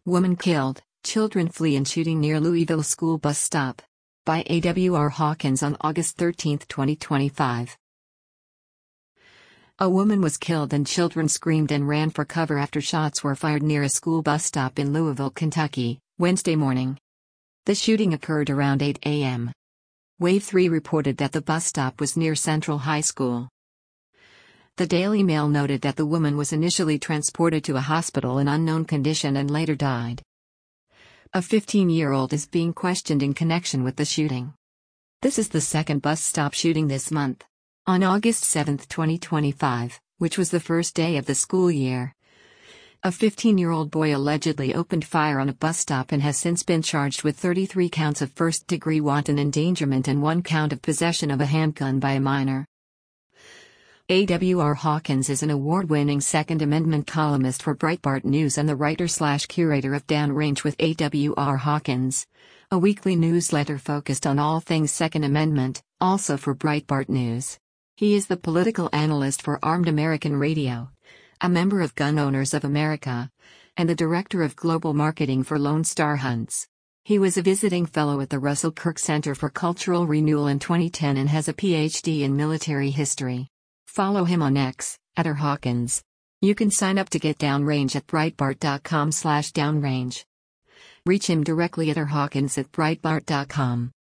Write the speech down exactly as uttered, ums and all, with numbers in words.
Woman killed, children flee in shooting near Louisville school bus stop. By A W R Hawkins on August thirteenth, twenty twenty-five. A woman was killed and children screamed and ran for cover after shots were fired near a school bus stop in Louisville, Kentucky, Wednesday morning. The shooting occurred around eight a m Wave three reported that the bus stop was near Central High School. The Daily Mail noted that the woman was initially transported to a hospital in unknown condition and later died. A fifteen-year-old is being questioned in connection with the shooting. This is the second bus stop shooting this month. On August seventh, twenty twenty-five, which was the first day of the school year, a fifteen-year-old boy allegedly opened fire on a bus stop and has since been charged with thirty-three counts of first-degree wanton endangerment and one count of possession of a handgun by a minor. A W R Hawkins is an award-winning Second Amendment columnist for Breitbart News and the writer-slash-curator of Downrange with A W R Hawkins, a weekly newsletter focused on all things Second Amendment, also for Breitbart News. He is the political analyst for Armed American Radio, a member of Gun Owners of America, and the director of global marketing for Lone Star Hunts. He was a visiting fellow at the Russell Kirk Center for Cultural Renewal in twenty ten and has a P H D in military history. Follow him on X, at R Hawkins. You can sign up to get Downrange at breitbart dot com slash downrange. Reach him directly at rhawkins at breitbart dot com.